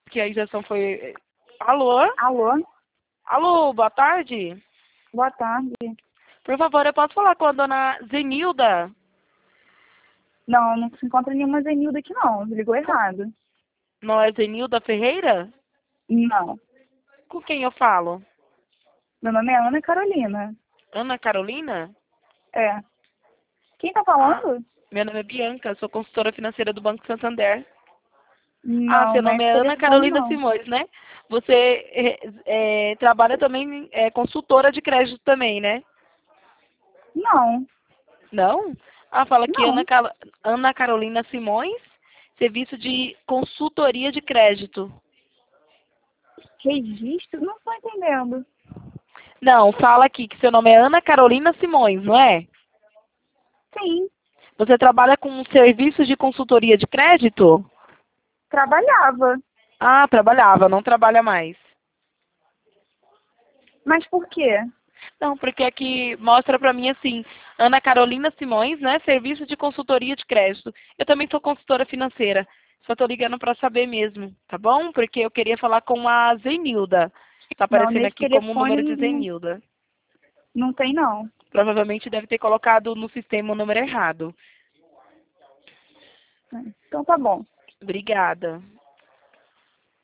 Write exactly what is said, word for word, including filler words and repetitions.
que a injeção foi... Alô? Alô? Alô, boa tarde. Boa tarde. Por favor, eu posso falar com a dona Zenilda? Não, não se encontra nenhuma Zenilda aqui não. Ligou errado. Não é Zenilda Ferreira? Não. Com quem eu falo? Meu nome é Ana Carolina. Ana Carolina? É. Quem tá Ah, falando? meu nome é Bianca, sou consultora financeira do Banco Santander. Ah, Não, seu não é nome esse é Ana telefone Carolina não. Simões, né? Você é, é, trabalha também, é consultora de crédito também, né? Não. Não? Ah, fala aqui Ana, Não. Cal- Ana Carolina Simões, serviço de consultoria de crédito. Registro? Não tô entendendo. Não, fala aqui que seu nome é Ana Carolina Simões, não é? Sim. Você trabalha com serviços de consultoria de crédito? Trabalhava. Ah, trabalhava, não trabalha mais. Mas por quê? Não, porque aqui mostra pra mim assim, Ana Carolina Simões, né, serviço de consultoria de crédito. Eu também sou consultora financeira. Só tô ligando pra saber mesmo, tá bom? Porque eu queria falar com a Zenilda. Tá Não, aparecendo nesse aqui como o telefone número de não, Zenilda. não tem não. Provavelmente deve ter colocado no sistema o número errado. Então tá bom. Obrigada.